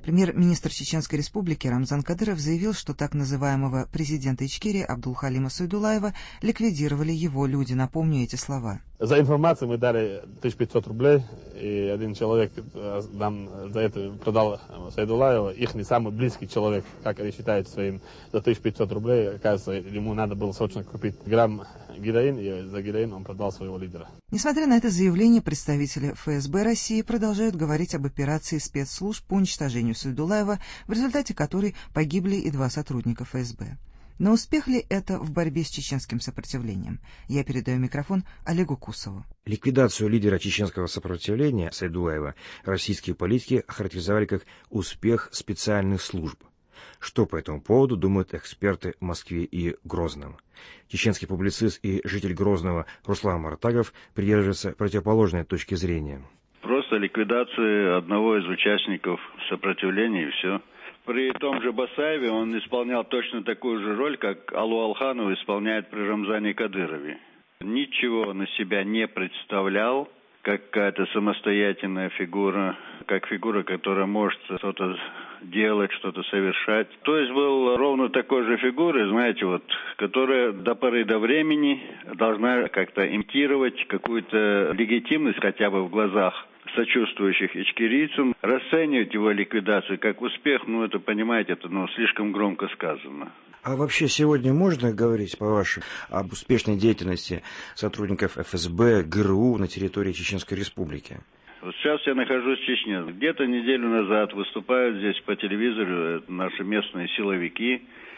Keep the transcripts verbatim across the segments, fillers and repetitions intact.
Премьер-министр Чеченской Республики Рамзан Кадыров заявил, что так называемого президента Ичкерии Абдулхалима Сайдуллаева ликвидировали его люди. Напомню эти слова. За информацию мы дали тысячу пятьсот рублей, и один человек нам за это продал Сайдуллаева, их не самый близкий человек, как они считают своим, за тысячу пятьсот рублей, оказывается, ему надо было срочно купить грамм героин, и за героин он продал своего лидера. Несмотря на это заявление, представители эф эс бэ России продолжают говорить об операции спецслужб по уничтожению Сайдуллаева, в результате которой погибли и два сотрудника эф эс бэ. Но успех ли это в борьбе с чеченским сопротивлением? Я передаю микрофон Олегу Кусову. Ликвидацию лидера чеченского сопротивления Сайдуллаева российские политики охарактеризовали как успех специальных служб. Что по этому поводу думают эксперты в Москве и Грозном? Чеченский публицист и житель Грозного Руслан Мартагов придерживается противоположной точки зрения. Просто ликвидация одного из участников сопротивления и все. При том же Басаеве он исполнял точно такую же роль, как Алу Алханов исполняет при Рамзане Кадырове. Ничего на себя не представлял, как какая-то самостоятельная фигура, как фигура, которая может что-то делать, что-то совершать. То есть был ровно такой же фигурой, знаете, вот, которая до поры до времени должна как-то имитировать какую-то легитимность хотя бы в глазах сочувствующих ичкерийцам. Расценивать его ликвидацию как успех, ну это, понимаете, это ну, слишком громко сказано. А вообще сегодня можно говорить, по-вашему, об успешной деятельности сотрудников эф эс бэ, гэ эр у на территории Чеченской Республики? Вот сейчас я нахожусь в Чечне. Где-то неделю назад выступают здесь по телевизору наши местные силовики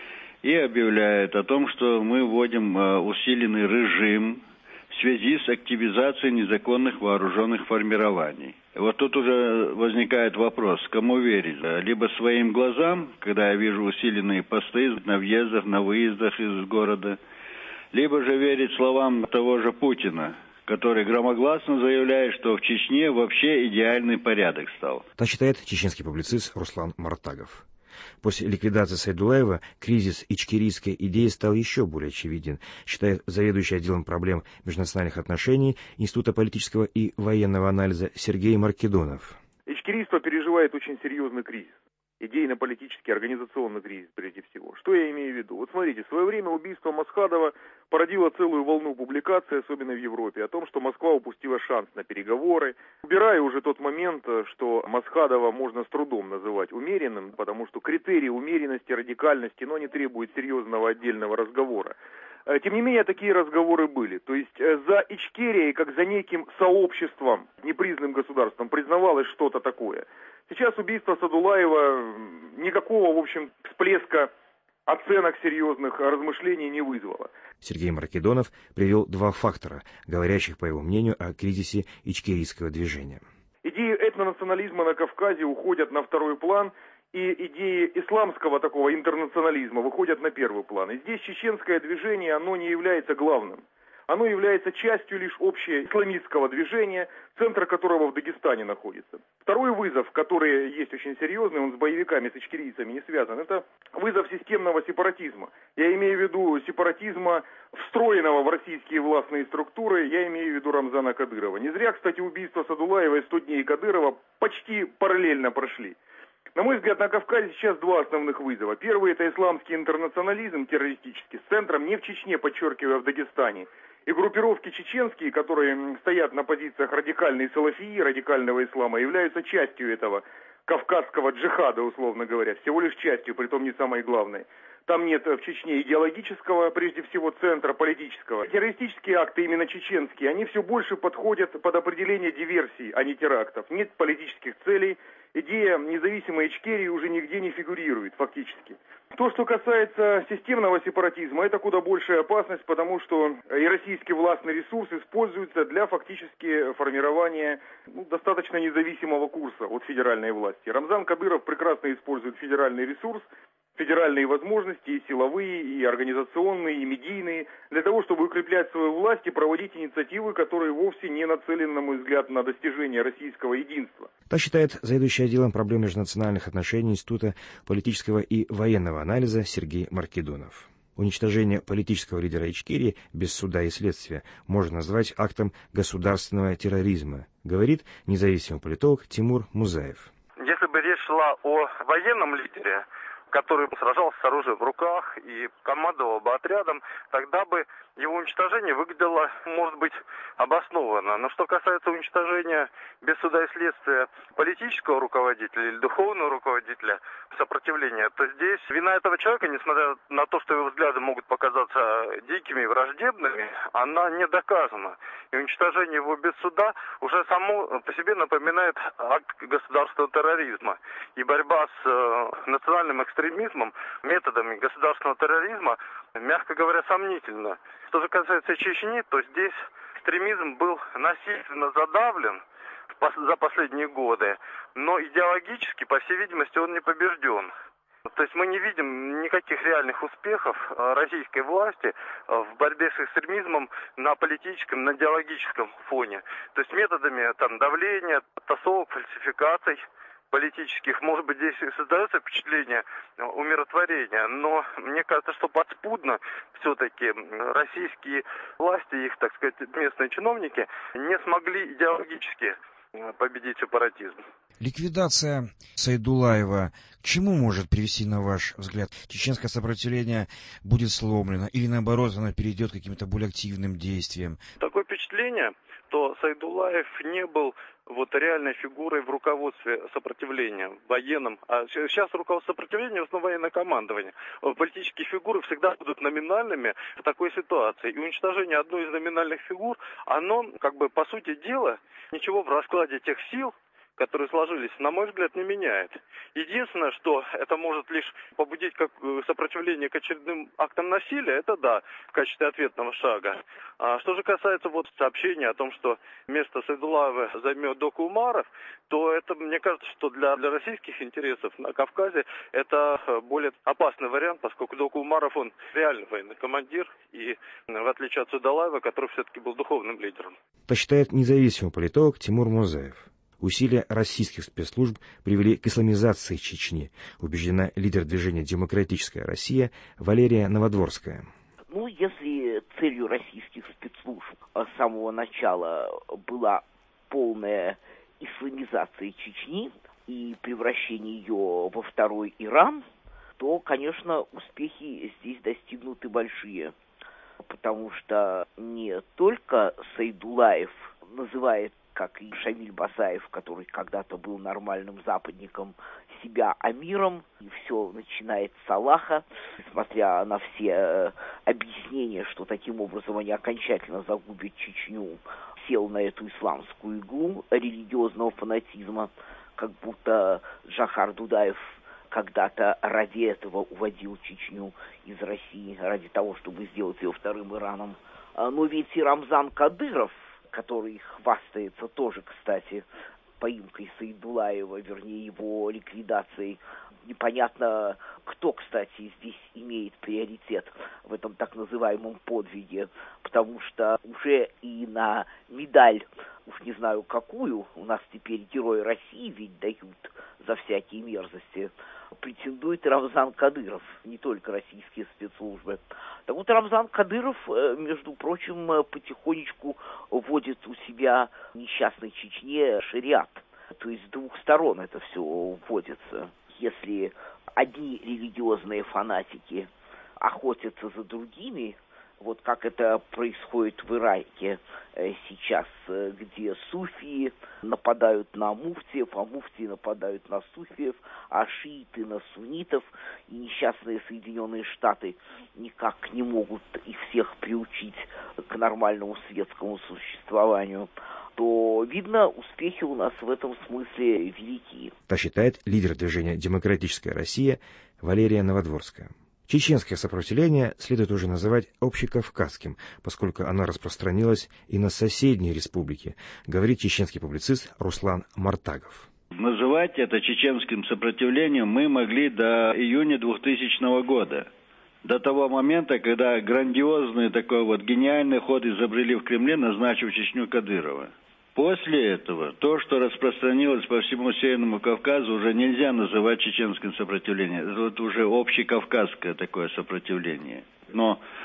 и объявляют о том, что мы вводим усиленный режим в связи с активизацией незаконных вооруженных формирований. Вот тут уже возникает вопрос, кому верить? Либо своим глазам, когда я вижу усиленные посты на въездах, на выездах из города, либо же верить словам того же Путина, который громогласно заявляет, что в Чечне вообще идеальный порядок стал. Так считает чеченский публицист Руслан Мартагов. После ликвидации Сайдуллаева кризис ичкерийской идеи стал еще более очевиден, считает заведующий отделом проблем межнациональных отношений Института политического и военного анализа Сергей Маркедонов. Ичкерийство переживает очень серьезный кризис. Идейно-политический, организационный кризис прежде всего. Что я имею в виду? Вот смотрите, в свое время убийство Масхадова породило целую волну публикаций, особенно в Европе, о том, что Москва упустила шанс на переговоры. Убирая уже тот момент, что Масхадова можно с трудом называть умеренным, потому что критерии умеренности, радикальности, но не требуют серьезного отдельного разговора. Тем не менее, такие разговоры были. То есть за Ичкерией, как за неким сообществом, непризнанным государством, признавалось что-то такое. Сейчас убийство Сайдуллаева никакого, в общем, всплеска оценок серьезных размышлений не вызвало. Сергей Маркедонов привел два фактора, говорящих, по его мнению, о кризисе ичкерийского движения. Идеи этнонационализма на Кавказе уходят на второй план, и идеи исламского такого интернационализма выходят на первый план. И здесь чеченское движение, оно не является главным. Оно является частью лишь общего исламистского движения, центр которого в Дагестане находится. Второй вызов, который есть очень серьезный, он с боевиками, с ичкерийцами не связан, это вызов системного сепаратизма. Я имею в виду сепаратизма, встроенного в российские властные структуры, я имею в виду Рамзана Кадырова. Не зря, кстати, убийство Сайдуллаева и сто дней Кадырова почти параллельно прошли. На мой взгляд, на Кавказе сейчас два основных вызова. Первый – это исламский интернационализм террористический с центром не в Чечне, подчеркиваю, а в Дагестане. И группировки чеченские, которые стоят на позициях радикальной салафии, радикального ислама, являются частью этого кавказского джихада, условно говоря, всего лишь частью, притом не самой главной. Там нет в Чечне идеологического, прежде всего, центра политического. Террористические акты, именно чеченские, они все больше подходят под определение диверсий, а не терактов. Нет политических целей. Идея независимой Ичкерии уже нигде не фигурирует, фактически. То, что касается системного сепаратизма, это куда большая опасность, потому что и российский властный ресурс используется для фактически формирования ну, достаточно независимого курса от федеральной власти. Рамзан Кадыров прекрасно использует федеральный ресурс, федеральные возможности, и силовые, и организационные, и медийные, для того, чтобы укреплять свою власть и проводить инициативы, которые вовсе не нацелены, на мой взгляд, на достижение российского единства. Так считает заведующий отделом проблем межнациональных отношений Института политического и военного анализа Сергей Маркедонов. Уничтожение политического лидера Ичкерии без суда и следствия можно назвать актом государственного терроризма, говорит независимый политолог Тимур Музаев. Если бы речь шла о военном лидере, который сражался с оружием в руках и командовал бы отрядом, тогда бы его уничтожение выглядело, может быть, обоснованно. Но что касается уничтожения без суда и следствия политического руководителя или духовного руководителя сопротивления, то здесь вина этого человека, несмотря на то, что его взгляды могут показаться дикими и враждебными, она не доказана. И уничтожение его без суда уже само по себе напоминает акт государственного терроризма. И борьба с э, национальным экстремизмом методами государственного терроризма, мягко говоря, сомнительна. Что же касается Чечни, то здесь экстремизм был насильственно задавлен за последние годы, но идеологически, по всей видимости, он не побежден. То есть мы не видим никаких реальных успехов российской власти в борьбе с экстремизмом на политическом, на идеологическом фоне. То есть методами там, давления, тасовок, фальсификаций политических, может быть, здесь и создается впечатление умиротворения, но мне кажется, что подспудно все-таки российские власти, их, так сказать, местные чиновники не смогли идеологически победить сепаратизм. Ликвидация Сайдуллаева к чему может привести, на ваш взгляд? Чеченское сопротивление будет сломлено или, наоборот, оно перейдет к каким-то более активным действиям? Такое впечатление, что Сайдуллаев не был вот реальной фигурой в руководстве сопротивления военном. А сейчас руководство сопротивления в основном военное командование. Политические фигуры всегда будут номинальными в такой ситуации. И уничтожение одной из номинальных фигур, оно, как бы, по сути дела, ничего в раскладе тех сил, которые сложились, на мой взгляд, не меняет. Единственное, что это может лишь побудить как сопротивление к очередным актам насилия, это да, в качестве ответного шага. А что же касается вот сообщения о том, что место Сайдуллаева займет Доку Умаров, то это, мне кажется, что для, для российских интересов на Кавказе это более опасный вариант, поскольку Доку Умаров, он реальный военный командир, и в отличие от Сайдуллаева, который все-таки был духовным лидером. Так считает независимый политолог Тимур Музаев. Усилия российских спецслужб привели к исламизации Чечни, убеждена лидер движения «Демократическая Россия» Валерия Новодворская. Ну, если целью российских спецслужб с самого начала была полная исламизация Чечни и превращение ее во второй Иран, то, конечно, успехи здесь достигнуты большие. Потому что не только Сайдуллаев называет, как и Шамиль Басаев, который когда-то был нормальным западником, себя амиром, и все начинает с Аллаха, несмотря на все э, объяснения, что таким образом они окончательно загубят Чечню, сел на эту исламскую иглу религиозного фанатизма, как будто Джохар Дудаев когда-то ради этого уводил Чечню из России, ради того, чтобы сделать ее вторым Ираном. Но ведь и Рамзан Кадыров, который хвастается тоже, кстати, поимкой Сайдуллаева, вернее, его ликвидацией. Непонятно, кто, кстати, здесь имеет приоритет в этом так называемом подвиге, потому что уже и на медаль, уж не знаю какую, у нас теперь герои России ведь дают за всякие мерзости, претендует Рамзан Кадыров, не только российские спецслужбы. Так вот, Рамзан Кадыров, между прочим, потихонечку вводит у себя в несчастной Чечне шариат. То есть с двух сторон это все вводится. Если одни религиозные фанатики охотятся за другими, вот как это происходит в Ираке сейчас, где суфии нападают на муфтиев, а муфтии нападают на суфиев, а шииты на суннитов, и несчастные Соединенные Штаты никак не могут их всех приучить к нормальному светскому существованию, то, видно, успехи у нас в этом смысле велики. Так считает лидер движения «Демократическая Россия» Валерия Новодворская. Чеченское сопротивление следует уже называть общекавказским, поскольку оно распространилось и на соседние республики, говорит чеченский публицист Руслан Мартагов. Называть это чеченским сопротивлением мы могли до июня двухтысячного года. До того момента, когда грандиозный такой вот гениальный ход изобрели в Кремле, назначив Чечню Кадырова. После этого то, что распространилось по всему Северному Кавказу, уже нельзя называть чеченским сопротивлением. Это уже общекавказское такое сопротивление. Но в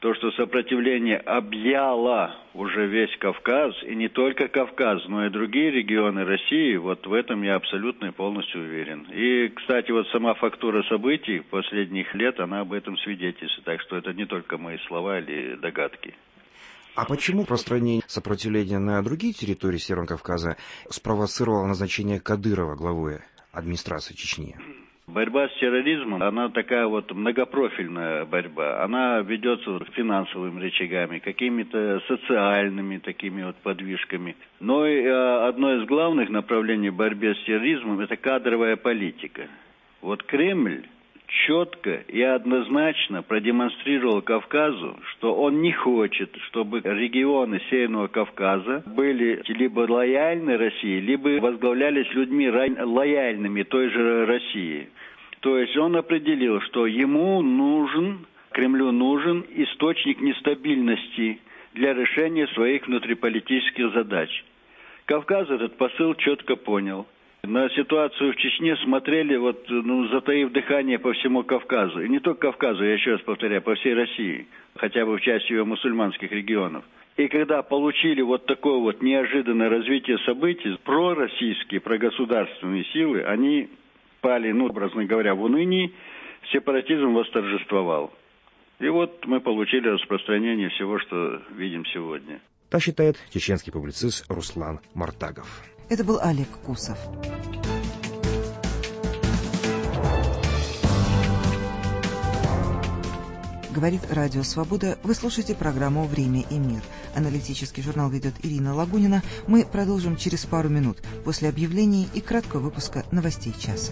То, что сопротивление объяло уже весь Кавказ, и не только Кавказ, но и другие регионы России, вот в этом я абсолютно и полностью уверен. И, кстати, вот сама фактура событий последних лет, она об этом свидетельствует. Так что это не только мои слова или догадки. А почему распространение сопротивления на другие территории Северного Кавказа спровоцировало назначение Кадырова главой администрации Чечни? Борьба с терроризмом, она такая вот многопрофильная борьба. Она ведется финансовыми рычагами, какими-то социальными такими вот подвижками. Но и, э, одно из главных направлений борьбы с терроризмом – это кадровая политика. Вот Кремль четко и однозначно продемонстрировал Кавказу, что он не хочет, чтобы регионы Северного Кавказа были либо лояльны России, либо возглавлялись людьми лояльными той же России. То есть он определил, что ему нужен, Кремлю нужен источник нестабильности для решения своих внутриполитических задач. Кавказ этот посыл четко понял. На ситуацию в Чечне смотрели, вот, ну, затаив дыхание по всему Кавказу. И не только Кавказу, я еще раз повторяю, по всей России, хотя бы в части ее мусульманских регионов. И когда получили вот такое вот неожиданное развитие событий, пророссийские, прогосударственные силы, они пали, ну, образно говоря, в унынии, сепаратизм восторжествовал. И вот мы получили распространение всего, что видим сегодня. Так считает чеченский публицист Руслан Мартагов. Это был Олег Кусов. Говорит Радио Свобода. Вы слушаете программу «Время и мир». Аналитический журнал ведет Ирина Лагунина. Мы продолжим через пару минут после объявлений и краткого выпуска новостей часа.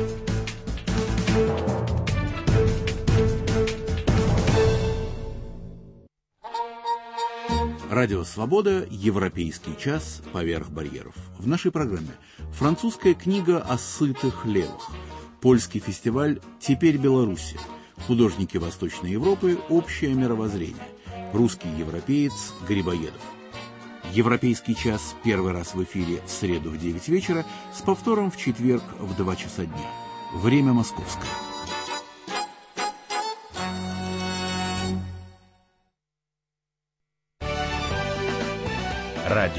Радио «Свобода. Европейский час. Поверх барьеров». В нашей программе французская книга о сытых левых, польский фестиваль «Теперь Белоруссия», художники Восточной Европы, общее мировоззрение, русский европеец Грибоедов. Европейский час первый раз в эфире в среду в девять вечера, с повтором в четверг в два часа дня. Время московское. Радио